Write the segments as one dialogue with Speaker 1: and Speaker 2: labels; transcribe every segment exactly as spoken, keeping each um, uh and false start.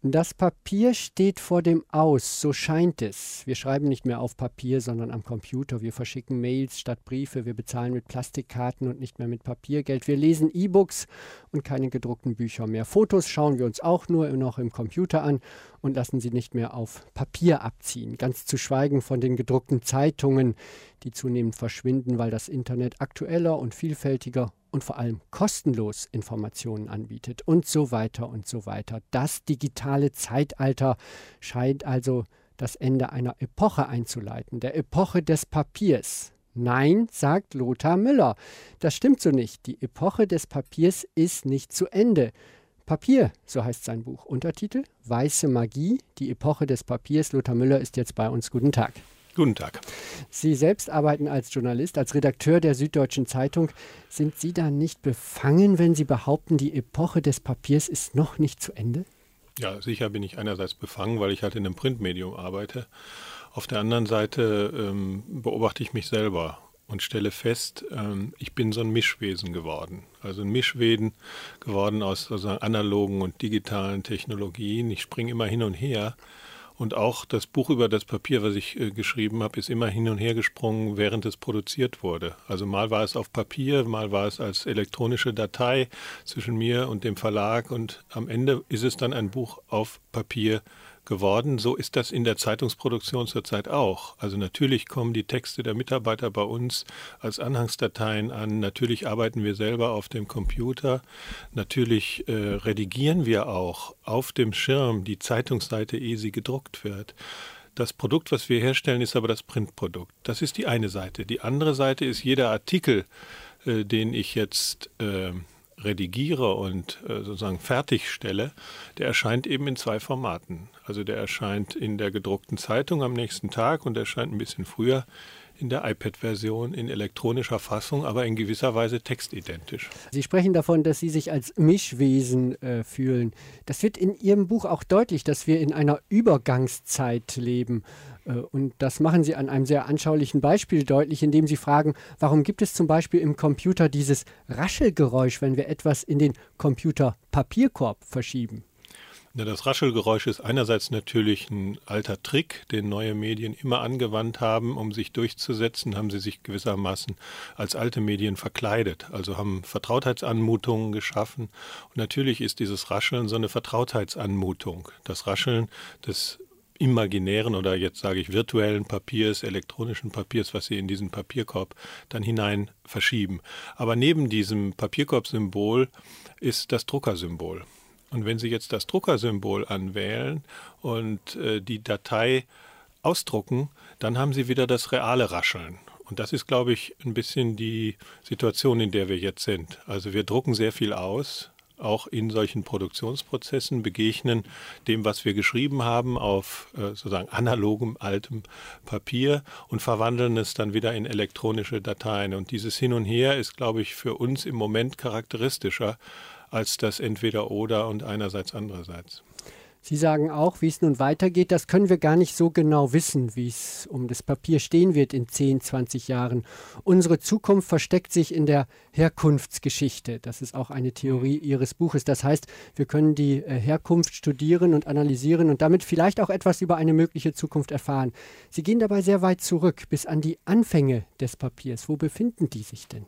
Speaker 1: Das Papier steht vor dem Aus, so scheint es. Wir schreiben nicht mehr auf Papier, sondern am Computer. Wir verschicken Mails statt Briefe. Wir bezahlen mit Plastikkarten und nicht mehr mit Papiergeld. Wir lesen E-Books und keine gedruckten Bücher mehr. Fotos schauen wir uns auch nur noch im Computer an und lassen sie nicht mehr auf Papier abziehen. Ganz zu schweigen von den gedruckten Zeitungen, die zunehmend verschwinden, weil das Internet aktueller und vielfältiger und vor allem kostenlos Informationen anbietet und so weiter und so weiter. Das digitale Zeitalter scheint also das Ende einer Epoche einzuleiten, der Epoche des Papiers. Nein, sagt Lothar Müller. Das stimmt so nicht. Die Epoche des Papiers ist nicht zu Ende. Papier, so heißt sein Buch. Untertitel: Weiße Magie, die Epoche des Papiers. Lothar Müller ist jetzt bei uns. Guten Tag.
Speaker 2: Guten Tag.
Speaker 1: Sie selbst arbeiten als Journalist, als Redakteur der Süddeutschen Zeitung. Sind Sie da nicht befangen, wenn Sie behaupten, die Epoche des Papiers ist noch nicht zu Ende?
Speaker 2: Ja, sicher bin ich einerseits befangen, weil ich halt in einem Printmedium arbeite. Auf der anderen Seite ähm, beobachte ich mich selber und stelle fest, ähm, ich bin so ein Mischwesen geworden. Also ein Mischwesen geworden aus sozusagen analogen und digitalen Technologien. Ich springe immer hin und her. Und auch das Buch über das Papier, was ich äh, geschrieben habe, ist immer hin und her gesprungen, während es produziert wurde. Also mal war es auf Papier, mal war es als elektronische Datei zwischen mir und dem Verlag. Und am Ende ist es dann ein Buch auf Papier geworden. So ist das in der Zeitungsproduktion zurzeit auch. Also natürlich kommen die Texte der Mitarbeiter bei uns als Anhangsdateien an. Natürlich arbeiten wir selber auf dem Computer. Natürlich äh, redigieren wir auch auf dem Schirm die Zeitungsseite, ehe sie gedruckt wird. Das Produkt, was wir herstellen, ist aber das Printprodukt. Das ist die eine Seite. Die andere Seite ist jeder Artikel, äh, den ich jetzt äh, redigiere und äh, sozusagen fertigstelle, der erscheint eben in zwei Formaten. Also der erscheint in der gedruckten Zeitung am nächsten Tag und erscheint ein bisschen früher in der iPad-Version in elektronischer Fassung, aber in gewisser Weise textidentisch.
Speaker 1: Sie sprechen davon, dass Sie sich als Mischwesen äh, fühlen. Das wird in Ihrem Buch auch deutlich, dass wir in einer Übergangszeit leben. Äh, und das machen Sie an einem sehr anschaulichen Beispiel deutlich, indem Sie fragen, warum gibt es zum Beispiel im Computer dieses Raschelgeräusch, wenn wir etwas in den Computerpapierkorb verschieben?
Speaker 2: Ja, das Raschelgeräusch ist einerseits natürlich ein alter Trick, den neue Medien immer angewandt haben, um sich durchzusetzen, haben sie sich gewissermaßen als alte Medien verkleidet, also haben Vertrautheitsanmutungen geschaffen. Und natürlich ist dieses Rascheln so eine Vertrautheitsanmutung. Das Rascheln des imaginären oder jetzt sage ich virtuellen Papiers, elektronischen Papiers, was Sie in diesen Papierkorb dann hinein verschieben. Aber neben diesem Papierkorbsymbol ist das Druckersymbol. Und wenn Sie jetzt das Druckersymbol anwählen und äh, die Datei ausdrucken, dann haben Sie wieder das reale Rascheln. Und das ist, glaube ich, ein bisschen die Situation, in der wir jetzt sind. Also wir drucken sehr viel aus, auch in solchen Produktionsprozessen, begegnen dem, was wir geschrieben haben, auf äh, sozusagen analogem, altem Papier und verwandeln es dann wieder in elektronische Dateien. Und dieses Hin und Her ist, glaube ich, für uns im Moment charakteristischer als das Entweder-Oder und einerseits andererseits.
Speaker 1: Sie sagen auch, wie es nun weitergeht, das können wir gar nicht so genau wissen, wie es um das Papier stehen wird in zehn, zwanzig Jahren. Unsere Zukunft versteckt sich in der Herkunftsgeschichte. Das ist auch eine Theorie Ihres Buches. Das heißt, wir können die äh, Herkunft studieren und analysieren und damit vielleicht auch etwas über eine mögliche Zukunft erfahren. Sie gehen dabei sehr weit zurück, bis an die Anfänge des Papiers. Wo befinden die sich denn?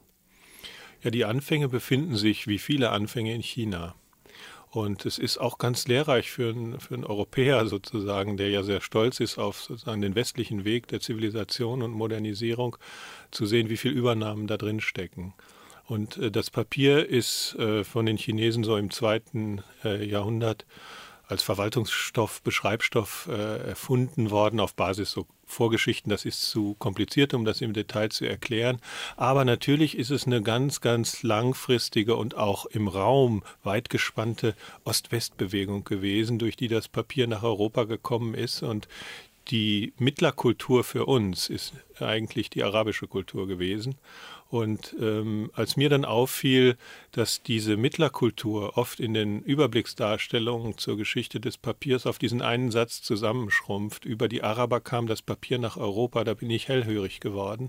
Speaker 2: Ja, die Anfänge befinden sich wie viele Anfänge in China. Und es ist auch ganz lehrreich für einen, für einen Europäer sozusagen, der ja sehr stolz ist auf sozusagen den westlichen Weg der Zivilisation und Modernisierung, zu sehen, wie viele Übernahmen da drin stecken. Und äh, das Papier ist äh, von den Chinesen so im zweiten äh, Jahrhundert als Verwaltungsstoff, Beschreibstoff äh, erfunden worden auf Basis so Vorgeschichten. Das ist zu kompliziert, um das im Detail zu erklären. Aber natürlich ist es eine ganz, ganz langfristige und auch im Raum weit gespannte Ost-West-Bewegung gewesen, durch die das Papier nach Europa gekommen ist. Und die Mittlerkultur für uns ist eigentlich die arabische Kultur gewesen. Und ähm, als mir dann auffiel, dass diese Mittlerkultur oft in den Überblicksdarstellungen zur Geschichte des Papiers auf diesen einen Satz zusammenschrumpft, über die Araber kam das Papier nach Europa, da bin ich hellhörig geworden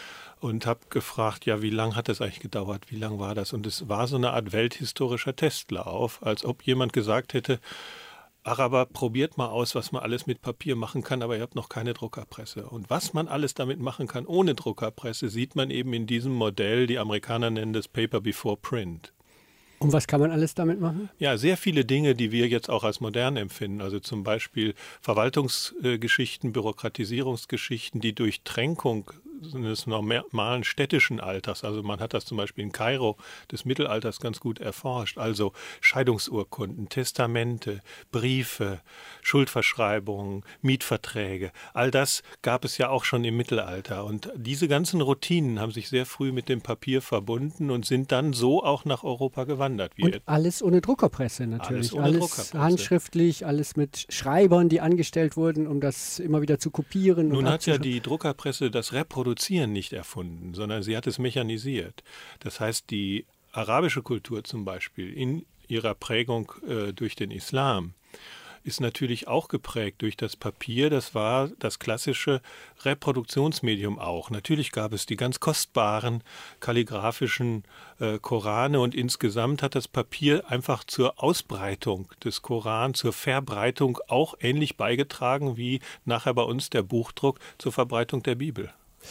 Speaker 2: und habe gefragt, ja, wie lange hat das eigentlich gedauert, wie lang war das? Und es war so eine Art welthistorischer Testlauf, als ob jemand gesagt hätte, Araber, probiert mal aus, was man alles mit Papier machen kann, aber ihr habt noch keine Druckerpresse. Und was man alles damit machen kann ohne Druckerpresse, sieht man eben in diesem Modell, die Amerikaner nennen das Paper Before Print.
Speaker 1: Und was kann man alles damit machen?
Speaker 2: Ja, sehr viele Dinge, die wir jetzt auch als modern empfinden. Also zum Beispiel Verwaltungsgeschichten, Bürokratisierungsgeschichten, die Durchtränkung des normalen städtischen Alltags, also man hat das zum Beispiel in Kairo des Mittelalters ganz gut erforscht, also Scheidungsurkunden, Testamente, Briefe, Schuldverschreibungen, Mietverträge, all das gab es ja auch schon im Mittelalter. Und diese ganzen Routinen haben sich sehr früh mit dem Papier verbunden und sind dann so auch nach Europa gewandert. Wie
Speaker 1: und alles ohne Druckerpresse natürlich.
Speaker 2: Alles ohne
Speaker 1: alles
Speaker 2: Druckerpresse.
Speaker 1: Handschriftlich, alles mit Schreibern, die angestellt wurden, um das immer wieder zu kopieren.
Speaker 2: Nun
Speaker 1: und
Speaker 2: hat ja die Druckerpresse das Reproduzieren nicht erfunden, sondern sie hat es mechanisiert. Das heißt, die arabische Kultur zum Beispiel in ihrer Prägung äh, durch den Islam ist natürlich auch geprägt durch das Papier. Das war das klassische Reproduktionsmedium auch. Natürlich gab es die ganz kostbaren kalligraphischen äh, Korane und insgesamt hat das Papier einfach zur Ausbreitung des Koran, zur Verbreitung auch ähnlich beigetragen wie nachher bei uns der Buchdruck zur Verbreitung der Bibel.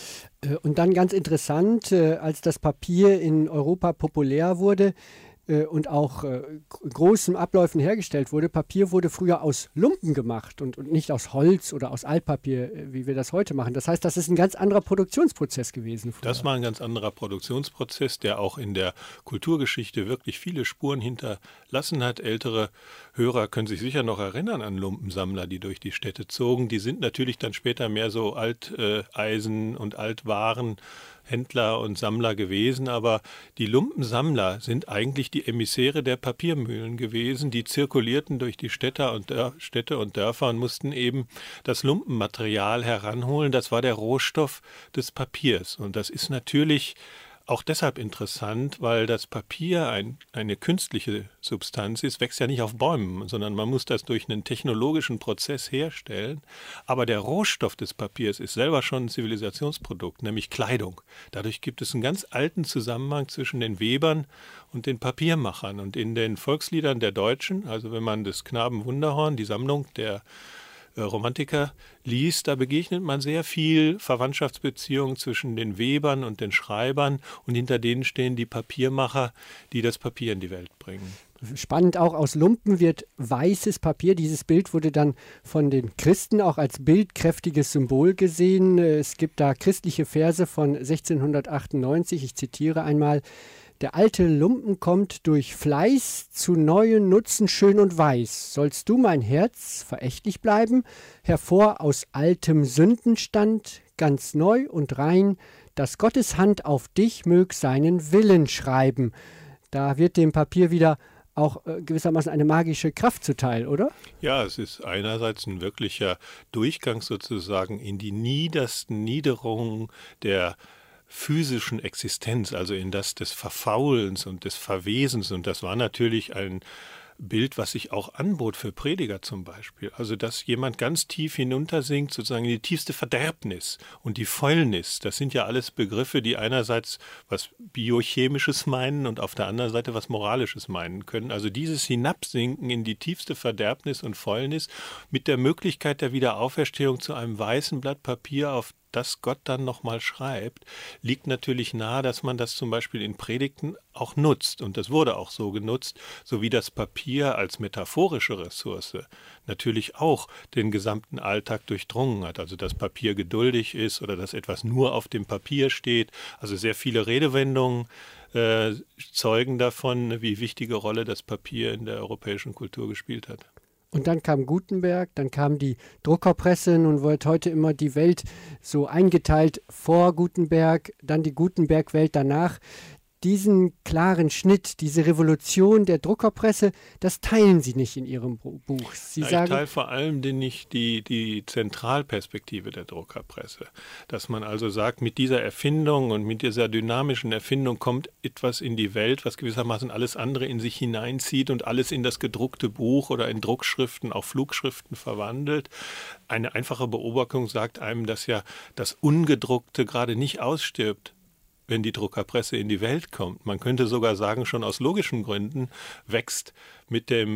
Speaker 1: Und dann ganz interessant, als das Papier in Europa populär wurde und auch großen Abläufen hergestellt wurde, Papier wurde früher aus Lumpen gemacht und, und nicht aus Holz oder aus Altpapier, wie wir das heute machen. Das heißt, das ist ein ganz anderer Produktionsprozess gewesen. Früher.
Speaker 2: Das war ein ganz anderer Produktionsprozess, der auch in der Kulturgeschichte wirklich viele Spuren hinterlassen hat. Ältere Hörer können sich sicher noch erinnern an Lumpensammler, die durch die Städte zogen. Die sind natürlich dann später mehr so Alteisen- und Altwaren Händler und Sammler gewesen, aber die Lumpensammler sind eigentlich die Emissäre der Papiermühlen gewesen, die zirkulierten durch die Städte und, Dör- Städte und Dörfer und mussten eben das Lumpenmaterial heranholen. Das war der Rohstoff des Papiers und das ist natürlich auch deshalb interessant, weil das Papier ein, eine künstliche Substanz ist, wächst ja nicht auf Bäumen, sondern man muss das durch einen technologischen Prozess herstellen. Aber der Rohstoff des Papiers ist selber schon ein Zivilisationsprodukt, nämlich Kleidung. Dadurch gibt es einen ganz alten Zusammenhang zwischen den Webern und den Papiermachern. Und in den Volksliedern der Deutschen, also wenn man das Knaben Wunderhorn, die Sammlung der Romantiker liest, da begegnet man sehr viel Verwandtschaftsbeziehungen zwischen den Webern und den Schreibern und hinter denen stehen die Papiermacher, die das Papier in die Welt bringen.
Speaker 1: Spannend, auch aus Lumpen wird weißes Papier. Dieses Bild wurde dann von den Christen auch als bildkräftiges Symbol gesehen. Es gibt da christliche Verse von sechzehnhundertachtundneunzig, ich zitiere einmal: Der alte Lumpen kommt durch Fleiß zu neuen Nutzen schön und weiß. Sollst du, mein Herz, verächtlich bleiben, hervor aus altem Sündenstand, ganz neu und rein, dass Gottes Hand auf dich mög seinen Willen schreiben. Da wird dem Papier wieder auch äh, gewissermaßen eine magische Kraft zuteil, oder?
Speaker 2: Ja, es ist einerseits ein wirklicher Durchgang sozusagen in die niedersten Niederungen der physischen Existenz, also in das des Verfaulens und des Verwesens. Und das war natürlich ein Bild, was sich auch anbot für Prediger zum Beispiel. Also dass jemand ganz tief hinuntersinkt, sozusagen in die tiefste Verderbnis und die Fäulnis. Das sind ja alles Begriffe, die einerseits was Biochemisches meinen und auf der anderen Seite was Moralisches meinen können. Also dieses Hinabsinken in die tiefste Verderbnis und Fäulnis mit der Möglichkeit der Wiederauferstehung zu einem weißen Blatt Papier, auf das Gott dann nochmal schreibt, liegt natürlich nahe, dass man das zum Beispiel in Predigten auch nutzt. Und das wurde auch so genutzt, sowie das Papier als metaphorische Ressource natürlich auch den gesamten Alltag durchdrungen hat. Also dass Papier geduldig ist oder dass etwas nur auf dem Papier steht. Also sehr viele Redewendungen äh, zeugen davon, wie wichtige Rolle das Papier in der europäischen Kultur gespielt hat.
Speaker 1: Und dann kam Gutenberg, dann kam die Druckerpresse. Nun wird heute immer die Welt so eingeteilt: vor Gutenberg, dann die Gutenberg-Welt danach. Diesen klaren Schnitt, diese Revolution der Druckerpresse, das teilen Sie nicht in Ihrem Buch. Sie
Speaker 2: ja,
Speaker 1: sagen,
Speaker 2: ich teile vor allem nicht die, die Zentralperspektive der Druckerpresse. Dass man also sagt, mit dieser Erfindung und mit dieser dynamischen Erfindung kommt etwas in die Welt, was gewissermaßen alles andere in sich hineinzieht und alles in das gedruckte Buch oder in Druckschriften, auch Flugschriften verwandelt. Eine einfache Beobachtung sagt einem, dass ja das Ungedruckte gerade nicht ausstirbt, wenn die Druckerpresse in die Welt kommt. Man könnte sogar sagen, schon aus logischen Gründen wächst mit dem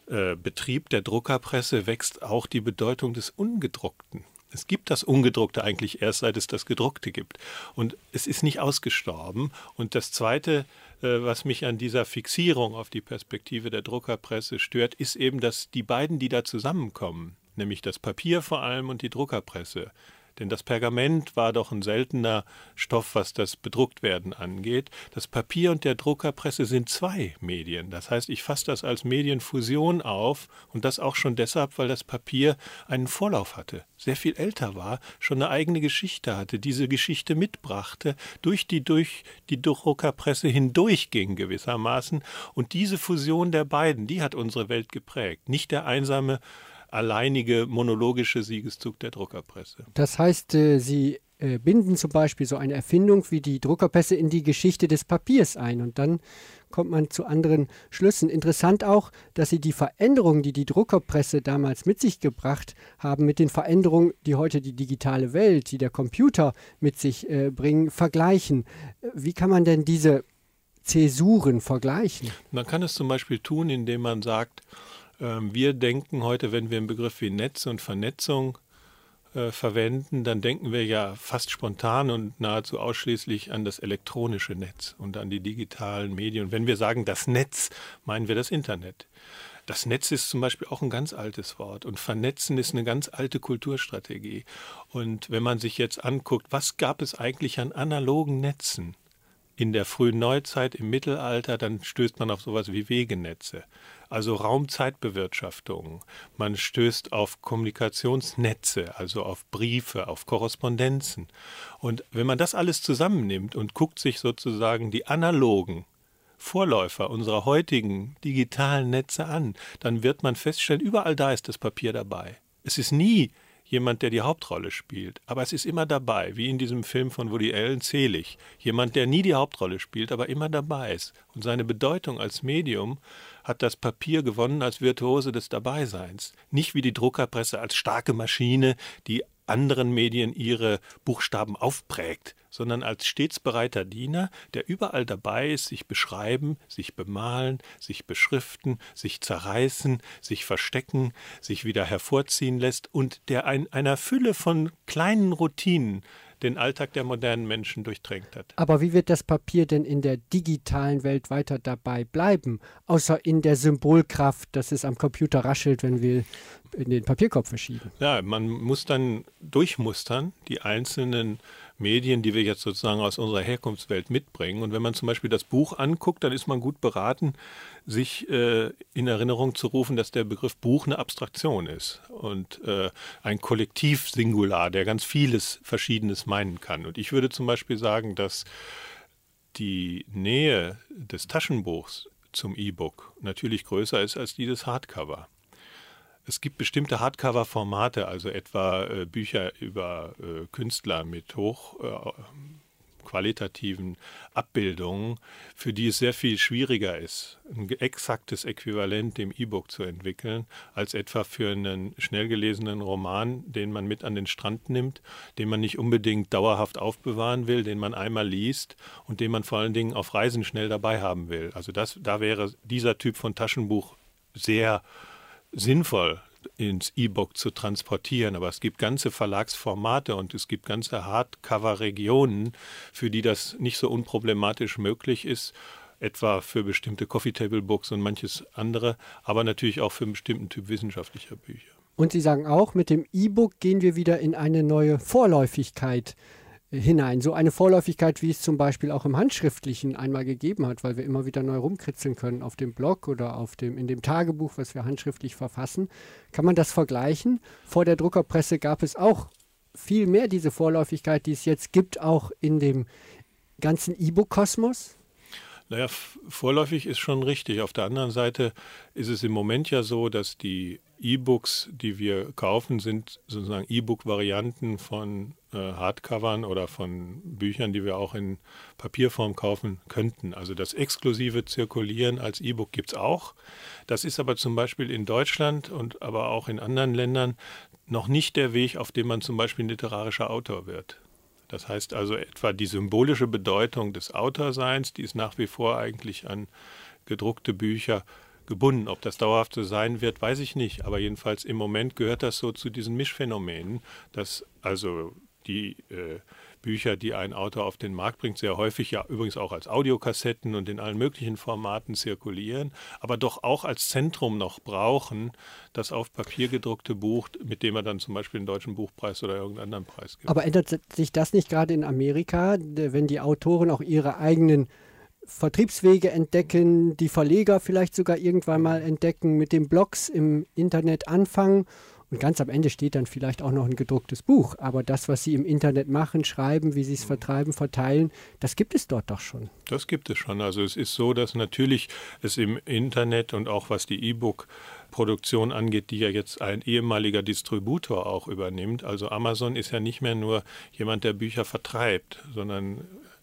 Speaker 2: äh, Betrieb der Druckerpresse wächst auch die Bedeutung des Ungedruckten. Es gibt das Ungedruckte eigentlich erst, seit es das Gedruckte gibt. Und es ist nicht ausgestorben. Und das Zweite, äh, was mich an dieser Fixierung auf die Perspektive der Druckerpresse stört, ist eben, dass die beiden, die da zusammenkommen, nämlich das Papier vor allem und die Druckerpresse, denn das Pergament war doch ein seltener Stoff, was das Bedrucktwerden angeht. Das Papier und der Druckerpresse sind zwei Medien. Das heißt, ich fasse das als Medienfusion auf und das auch schon deshalb, weil das Papier einen Vorlauf hatte, sehr viel älter war, schon eine eigene Geschichte hatte, diese Geschichte mitbrachte, durch die durch die Druckerpresse hindurchging gewissermaßen. Und diese Fusion der beiden, die hat unsere Welt geprägt, nicht der einsame alleinige monologische Siegeszug der Druckerpresse.
Speaker 1: Das heißt, äh, Sie äh, binden zum Beispiel so eine Erfindung wie die Druckerpresse in die Geschichte des Papiers ein und dann kommt man zu anderen Schlüssen. Interessant auch, dass Sie die Veränderungen, die die Druckerpresse damals mit sich gebracht haben, mit den Veränderungen, die heute die digitale Welt, die der Computer mit sich äh, bringen, vergleichen. Wie kann man denn diese Zäsuren vergleichen?
Speaker 2: Man kann es zum Beispiel tun, indem man sagt, wir denken heute, wenn wir einen Begriff wie Netz und Vernetzung äh, verwenden, dann denken wir ja fast spontan und nahezu ausschließlich an das elektronische Netz und an die digitalen Medien. Und wenn wir sagen das Netz, meinen wir das Internet. Das Netz ist zum Beispiel auch ein ganz altes Wort und Vernetzen ist eine ganz alte Kulturstrategie. Und wenn man sich jetzt anguckt, was gab es eigentlich an analogen Netzen in der frühen Neuzeit, im Mittelalter, dann stößt man auf sowas wie Wegenetze. Also Raumzeitbewirtschaftung. Man stößt auf Kommunikationsnetze, also auf Briefe, auf Korrespondenzen. Und wenn man das alles zusammennimmt und guckt sich sozusagen die analogen Vorläufer unserer heutigen digitalen Netze an, dann wird man feststellen, überall da ist das Papier dabei. Es ist nie jemand, der die Hauptrolle spielt, aber es ist immer dabei, wie in diesem Film von Woody Allen, Selig. Jemand, der nie die Hauptrolle spielt, aber immer dabei ist. Und seine Bedeutung als Medium hat das Papier gewonnen als Virtuose des Dabeiseins. Nicht wie die Druckerpresse als starke Maschine, die anderen Medien ihre Buchstaben aufprägt, sondern als stets bereiter Diener, der überall dabei ist, sich beschreiben, sich bemalen, sich beschriften, sich zerreißen, sich verstecken, sich wieder hervorziehen lässt und der in einer Fülle von kleinen Routinen den Alltag der modernen Menschen durchtränkt hat.
Speaker 1: Aber wie wird das Papier denn in der digitalen Welt weiter dabei bleiben, außer in der Symbolkraft, dass es am Computer raschelt, wenn wir in den Papierkorb verschieben?
Speaker 2: Ja, man muss dann durchmustern, die einzelnen Medien, die wir jetzt sozusagen aus unserer Herkunftswelt mitbringen. Und wenn man zum Beispiel das Buch anguckt, dann ist man gut beraten, sich äh, in Erinnerung zu rufen, dass der Begriff Buch eine Abstraktion ist und äh, ein Kollektivsingular, der ganz vieles Verschiedenes meinen kann. Und ich würde zum Beispiel sagen, dass die Nähe des Taschenbuchs zum E-Book natürlich größer ist als die des Hardcover. Es gibt bestimmte Hardcover-Formate, also etwa äh, Bücher über äh, Künstler mit hoch äh, qualitativen Abbildungen, für die es sehr viel schwieriger ist, ein exaktes Äquivalent dem E-Book zu entwickeln, als etwa für einen schnell gelesenen Roman, den man mit an den Strand nimmt, den man nicht unbedingt dauerhaft aufbewahren will, den man einmal liest und den man vor allen Dingen auf Reisen schnell dabei haben will. Also das, da wäre dieser Typ von Taschenbuch sehr sinnvoll ins E-Book zu transportieren, aber es gibt ganze Verlagsformate und es gibt ganze Hardcover-Regionen, für die das nicht so unproblematisch möglich ist, etwa für bestimmte Coffee-Table-Books und manches andere, aber natürlich auch für einen bestimmten Typ wissenschaftlicher Bücher.
Speaker 1: Und Sie sagen auch, mit dem E-Book gehen wir wieder in eine neue Vorläufigkeit hinein. So eine Vorläufigkeit, wie es zum Beispiel auch im Handschriftlichen einmal gegeben hat, weil wir immer wieder neu rumkritzeln können auf dem Blog oder auf dem, in dem Tagebuch, was wir handschriftlich verfassen. Kann man das vergleichen? Vor der Druckerpresse gab es auch viel mehr diese Vorläufigkeit, die es jetzt gibt, auch in dem ganzen E-Book-Kosmos?
Speaker 2: Naja, vorläufig ist schon richtig. Auf der anderen Seite ist es im Moment ja so, dass die E-Books, die wir kaufen, sind sozusagen E-Book-Varianten von äh, Hardcovern oder von Büchern, die wir auch in Papierform kaufen könnten. Also das exklusive Zirkulieren als E-Book gibt es auch. Das ist aber zum Beispiel in Deutschland und aber auch in anderen Ländern noch nicht der Weg, auf dem man zum Beispiel ein literarischer Autor wird. Das heißt also etwa die symbolische Bedeutung des Autorseins, die ist nach wie vor eigentlich an gedruckte Bücher gebunden. Ob das dauerhaft so sein wird, weiß ich nicht. Aber jedenfalls im Moment gehört das so zu diesen Mischphänomenen, dass also die äh, Bücher, die ein Autor auf den Markt bringt, sehr häufig ja übrigens auch als Audiokassetten und in allen möglichen Formaten zirkulieren, aber doch auch als Zentrum noch brauchen, das auf Papier gedruckte Buch, mit dem er dann zum Beispiel den Deutschen Buchpreis oder irgendeinen anderen Preis gibt.
Speaker 1: Aber ändert sich das nicht gerade in Amerika, wenn die Autoren auch ihre eigenen Vertriebswege entdecken, die Verleger vielleicht sogar irgendwann mal entdecken, mit den Blogs im Internet anfangen? Und ganz am Ende steht dann vielleicht auch noch ein gedrucktes Buch. Aber das, was Sie im Internet machen, schreiben, wie Sie es vertreiben, verteilen, das gibt es dort doch schon.
Speaker 2: Das gibt es schon. Also es ist so, dass natürlich es im Internet und auch was die E-Book-Produktion angeht, die ja jetzt ein ehemaliger Distributor auch übernimmt. Also Amazon ist ja nicht mehr nur jemand, der Bücher vertreibt, sondern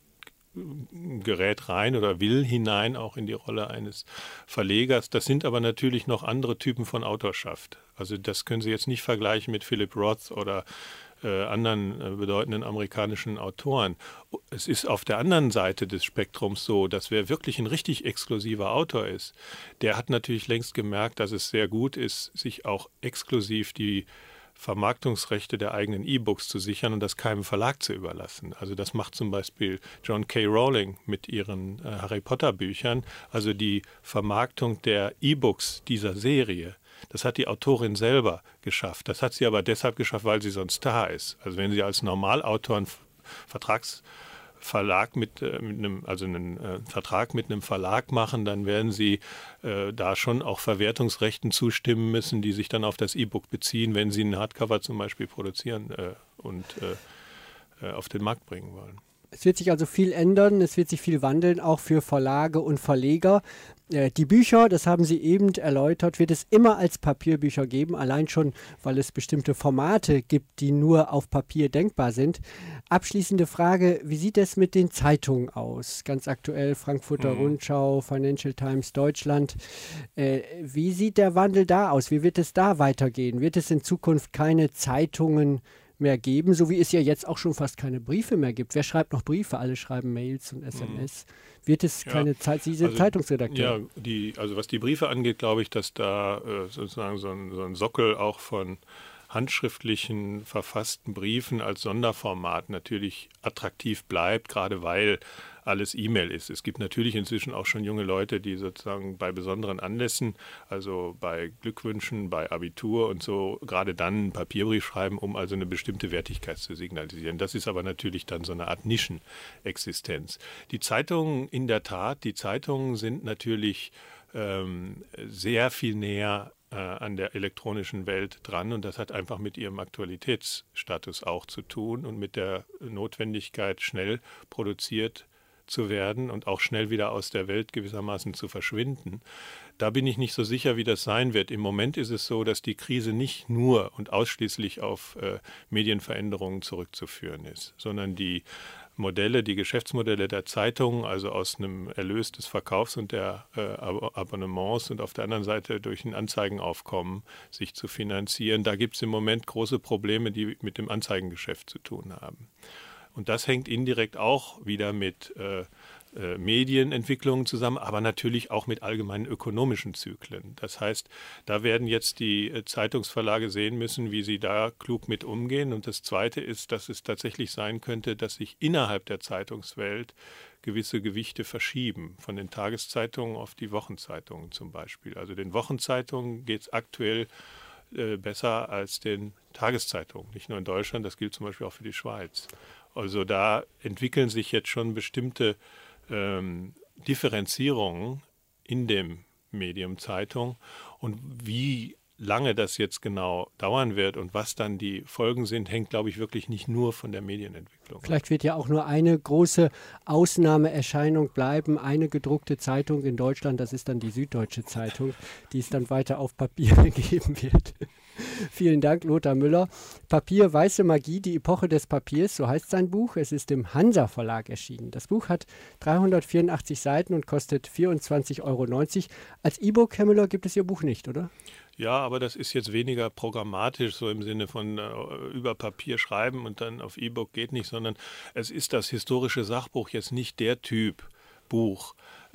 Speaker 2: gerät rein oder will hinein auch in die Rolle eines Verlegers. Das sind aber natürlich noch andere Typen von Autorschaft. Also das können Sie jetzt nicht vergleichen mit Philip Roth oder äh, anderen äh, bedeutenden amerikanischen Autoren. Es ist auf der anderen Seite des Spektrums so, dass wer wirklich ein richtig exklusiver Autor ist, der hat natürlich längst gemerkt, dass es sehr gut ist, sich auch exklusiv die Vermarktungsrechte der eigenen E-Books zu sichern und das keinem Verlag zu überlassen. Also das macht zum Beispiel John K. Rowling mit ihren äh, Harry Potter Büchern. Also die Vermarktung der E-Books dieser Serie, das hat die Autorin selber geschafft. Das hat sie aber deshalb geschafft, weil sie so ein Star ist. Also wenn sie als Normalautor einen Vertrags Verlag mit, äh, mit einem, also einen äh, Vertrag mit einem Verlag machen, dann werden sie äh, da schon auch Verwertungsrechten zustimmen müssen, die sich dann auf das E-Book beziehen, wenn sie einen Hardcover zum Beispiel produzieren äh, und äh, äh, auf den Markt bringen wollen.
Speaker 1: Es wird sich also viel ändern, es wird sich viel wandeln, auch für Verlage und Verleger. Äh, die Bücher, das haben Sie eben erläutert, wird es immer als Papierbücher geben, allein schon, weil es bestimmte Formate gibt, die nur auf Papier denkbar sind. Abschließende Frage, wie sieht es mit den Zeitungen aus? Ganz aktuell Frankfurter mhm. Rundschau, Financial Times Deutschland. Äh, wie sieht der Wandel da aus? Wie wird es da weitergehen? Wird es in Zukunft keine Zeitungen mehr geben, so wie es ja jetzt auch schon fast keine Briefe mehr gibt? Wer schreibt noch Briefe? Alle schreiben Mails und S M S. Mhm. Wird es keine ja, Zeit, Sie sind also, Zeitungsredakteur?
Speaker 2: Ja, die, also was die Briefe angeht, glaube ich, dass da äh, sozusagen so ein, so ein Sockel auch von handschriftlichen, verfassten Briefen als Sonderformat natürlich attraktiv bleibt, gerade weil alles E-Mail ist. Es gibt natürlich inzwischen auch schon junge Leute, die sozusagen bei besonderen Anlässen, also bei Glückwünschen, bei Abitur und so, gerade dann einen Papierbrief schreiben, um also eine bestimmte Wertigkeit zu signalisieren. Das ist aber natürlich dann so eine Art Nischenexistenz. Die Zeitungen, in der Tat, die Zeitungen sind natürlich ähm, sehr viel näher an der elektronischen Welt dran und das hat einfach mit ihrem Aktualitätsstatus auch zu tun und mit der Notwendigkeit, schnell produziert zu werden und auch schnell wieder aus der Welt gewissermaßen zu verschwinden. Da bin ich nicht so sicher, wie das sein wird. Im Moment ist es so, dass die Krise nicht nur und ausschließlich auf äh, Medienveränderungen zurückzuführen ist, sondern die Modelle, die Geschäftsmodelle der Zeitungen, also aus einem Erlös des Verkaufs und der äh, Abonnements und auf der anderen Seite durch ein Anzeigenaufkommen sich zu finanzieren. Da gibt es im Moment große Probleme, die mit dem Anzeigengeschäft zu tun haben. Und das hängt indirekt auch wieder mit äh, äh, Medienentwicklungen zusammen, aber natürlich auch mit allgemeinen ökonomischen Zyklen. Das heißt, da werden jetzt die äh, Zeitungsverlage sehen müssen, wie sie da klug mit umgehen. Und das Zweite ist, dass es tatsächlich sein könnte, dass sich innerhalb der Zeitungswelt gewisse Gewichte verschieben, von den Tageszeitungen auf die Wochenzeitungen zum Beispiel. Also den Wochenzeitungen geht es aktuell äh, besser als den Tageszeitungen, nicht nur in Deutschland, das gilt zum Beispiel auch für die Schweiz. Also da entwickeln sich jetzt schon bestimmte ähm, Differenzierungen in dem Medium Zeitung und wie lange das jetzt genau dauern wird und was dann die Folgen sind, hängt, glaube ich, wirklich nicht nur von der Medienentwicklung.
Speaker 1: Vielleicht wird ja auch nur eine große Ausnahmeerscheinung bleiben, eine gedruckte Zeitung in Deutschland, das ist dann die Süddeutsche Zeitung, die es dann weiter auf Papier geben wird. Vielen Dank, Lothar Müller. Papier, weiße Magie, die Epoche des Papiers, so heißt sein Buch. Es ist im Hansa Verlag erschienen. Das Buch hat dreihundertvierundachtzig Seiten und kostet vierundzwanzig Euro neunzig. Als E-Book, Herr Müller, gibt es Ihr Buch nicht, oder?
Speaker 2: Ja, aber das ist jetzt weniger programmatisch, so im Sinne von äh, über Papier schreiben und dann auf E-Book geht nicht, sondern es ist das historische Sachbuch jetzt nicht der Typ Buch,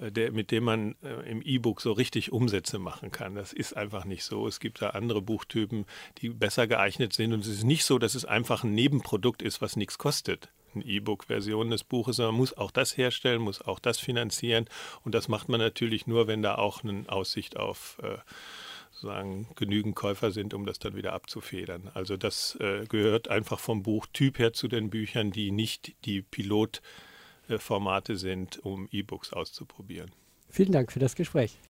Speaker 2: der, mit dem man äh, im E-Book so richtig Umsätze machen kann. Das ist einfach nicht so. Es gibt da andere Buchtypen, die besser geeignet sind. Und es ist nicht so, dass es einfach ein Nebenprodukt ist, was nichts kostet. Eine E-Book-Version des Buches, sondern man muss auch das herstellen, muss auch das finanzieren. Und das macht man natürlich nur, wenn da auch eine Aussicht auf äh, sozusagen genügend Käufer sind, um das dann wieder abzufedern. Also das äh, gehört einfach vom Buchtyp her zu den Büchern, die nicht die Pilotformate sind, um E-Books auszuprobieren.
Speaker 1: Vielen Dank für das Gespräch.